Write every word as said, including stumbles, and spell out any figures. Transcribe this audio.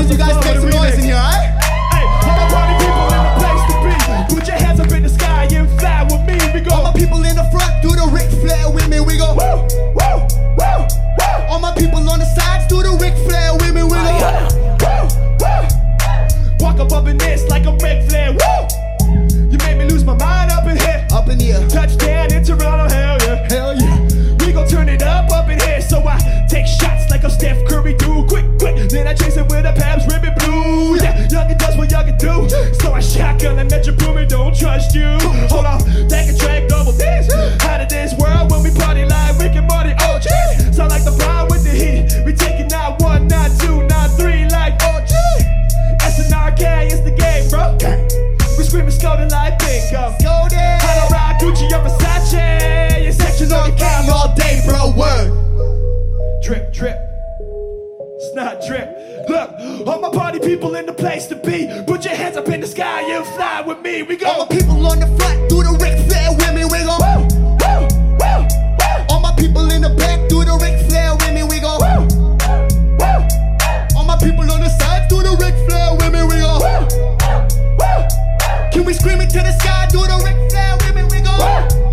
Cause you guys make some noise in here, alright? Hey, all my party people in the place to be. Put your hands up in the sky and fly with me. We go. All my people in the front, do the Ric Flair with me. We go. Woo, woo, woo, woo. All my people on the sides, do the Ric Flair with me. We go. Woo, woo. Walk up up in this like a Ric Flair. Woo. You made me lose my mind up in here. Up in here. Touchdown in Toronto, hell yeah. Hell yeah. We gon' turn it up up in here. So I take shots like a Steph Curry do. Quick, quick. Then I chase it with a Pabst ribbon blue. Yeah, youngin' does what youngin' do. So I shotgun and Metro Boomin, don't trust you. Hold on, back and track double this. Out of this world when we party like Rick and Morty. Oh, gee. Sound like the Brown with the heat. We taking not one, not two, not three, like oh, gee. S N R K is the game, bro. We screaming scolding like bingo. Go there. I don't ride Gucci or Versace. Your section on the Gang all day, bro. Word. Drip, drip. It's not drip. Look, all my party people in the place to be. Put your hands up in the sky and fly with me. We go. All my people on the front, do the Ric Flair with me. We go. Woo, woo, woo, woo. All my people in the back, do the Ric Flair with me. We go. Woo, woo. All my people on the side, do the Ric Flair with me. We go. Woo, woo, woo. Can we scream it to the sky, do the Ric Flair with me? We go. Woo.